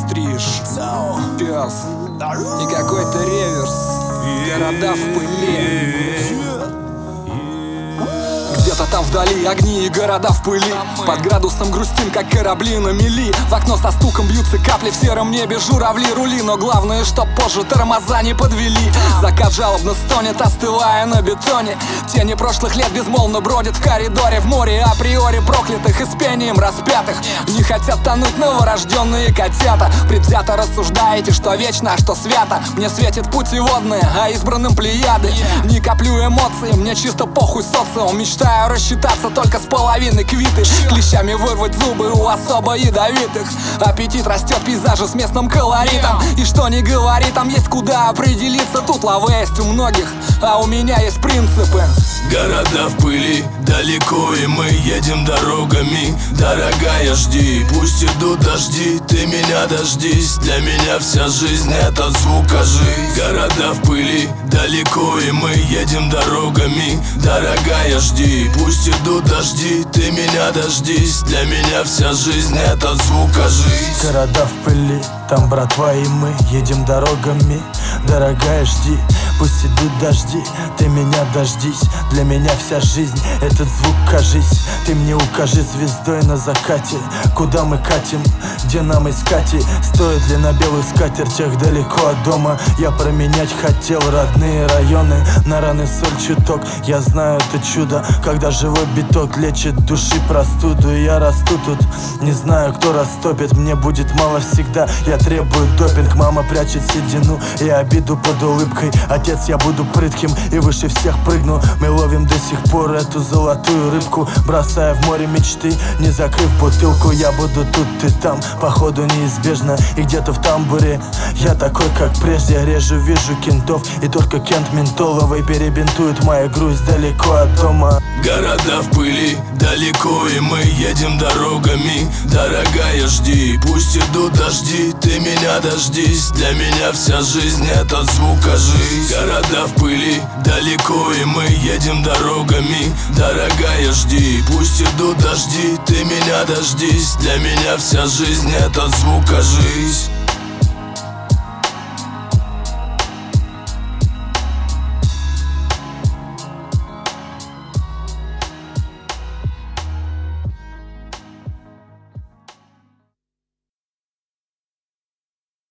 стриж, пес и какой-то реверс. Города в пыли. Где-то там вдали огни и города в пыли. Под градусом грустим, как корабли на мели. В окно со стуком бьются капли, в сером небе журавли рули. Но главное, чтоб позже тормоза не подвели. Закат жалобно стонет, остывая на бетоне. Тени прошлых лет безмолвно бродят в коридоре. В море априори проклятых и с пением распятых. Не хотят тонуть новорожденные котята. Предвзято рассуждаете, что вечно, а что свято. Мне светит путеводные, а избранным плеяды. Не коплю эмоций, мне чисто похуй социум. Мечтаю рассчитаться только с половины квиты. Клещами вырвать зубы у особо ядовитых. Аппетит растет, пейзажи с местным колоритом. И что ни говори, там есть куда определиться. Тут лава есть у многих, а у меня есть принципы. Города в пыли, далеко, и мы едем дорогами. Дорогая, жди, пусть идут дожди, ты меня дождись. Для меня вся жизнь — это звукожи. Города в пыли, далеко, и мы едем дорогами. Дорогая, жди, пусть идут дожди, ты меня дождись. Для меня вся жизнь — это звукожи. Города в пыли, там братва и мы едем дорогами. Дорогая, жди, пусть идут дожди, ты меня дождись. Для меня вся жизнь — этот звук, кажись. Ты мне укажи звездой на закате, куда мы катим, где нам искать. И стоит ли на белых скатертях далеко от дома? Я променять хотел родные районы на раны соль чуток. Я знаю это чудо, когда живой биток лечит души простуду. И я расту тут, не знаю, кто растопит. Мне будет мало всегда, я требую допинг. Мама прячет седину и обиду под улыбкой. Отец, я буду прытким и выше всех прыгну. Мы ловим до сих пор эту золотую рыбку, бросая в море мечты, не закрыв бутылку. Я буду тут, ты там, походу неизбежно. И где-то в тамбуре я такой, как прежде. Реже вижу кентов, и только Кент Ментоловой перебинтует мою грусть далеко от дома. Города в пыли, далеко, и мы едем дорогами. Дорогая, жди, пусть идут дожди, ты меня дождись. Для меня вся жизнь — это звукожи. Города в пыли, далеко, и мы едем дорогами. Дорогая, жди, пусть идут дожди, ты меня дождись. Для меня вся жизнь — это звукожи.